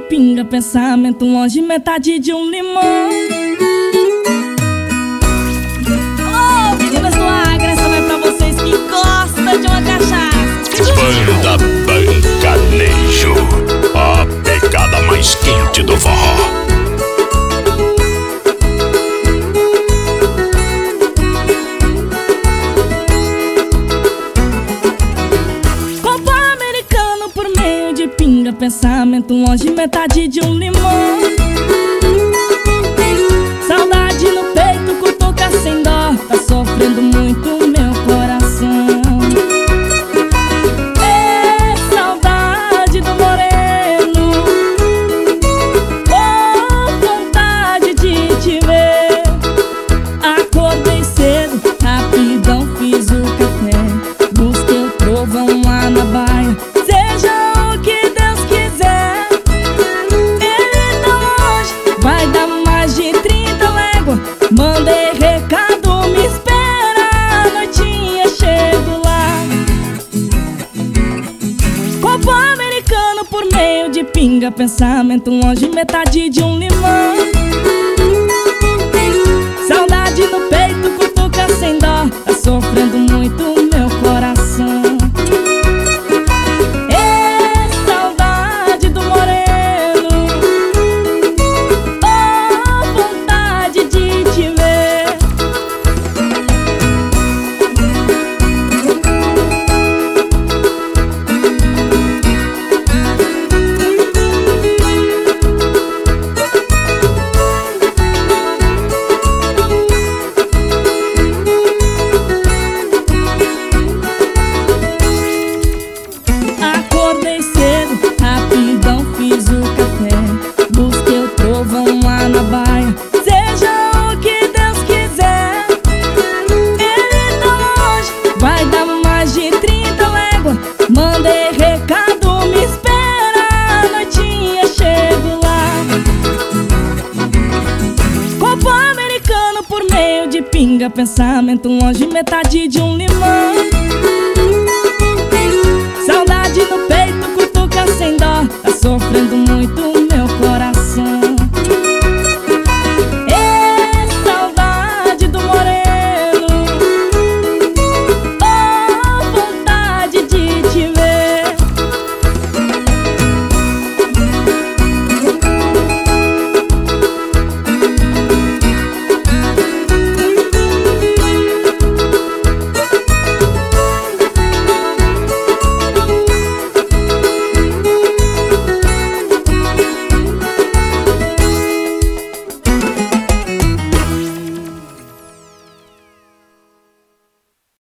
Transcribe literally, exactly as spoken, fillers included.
pinga, pensamento longe, metade de um limão. Ô, meninas do Acre, essa vai pra vocês que gostam de uma cachaça. Banda Bancanejo, a pegada mais quente do forró. Pinga, pensamento longe, metade de um limão. Saudade no peito, cutuca sem dó, tá sofrendo muito meu coração. É saudade do moreno, oh, vontade de te ver. Acordei cedo, rapidão fiz o café, busquei o trovão lá na baia. Mandei recado, me espera, a noitinha chego lá. Copo americano por meio de pinga, pensamento longe, metade de um limão. Saudade no peito, cutuca sem dó, tá sofrendo muito meu coração. É saudade do moreno, oh, vontade de te ver. Acordei cedo, rapidão fiz o café, busquei o trovão lá na baia. Seja o que Deus quiser, ele tá longe, vai dar mais de trinta léguas. Mandei recado, me espera, a noitinha chego lá. Copo americano por meio de pinga, pensamento longe, metade de um limão.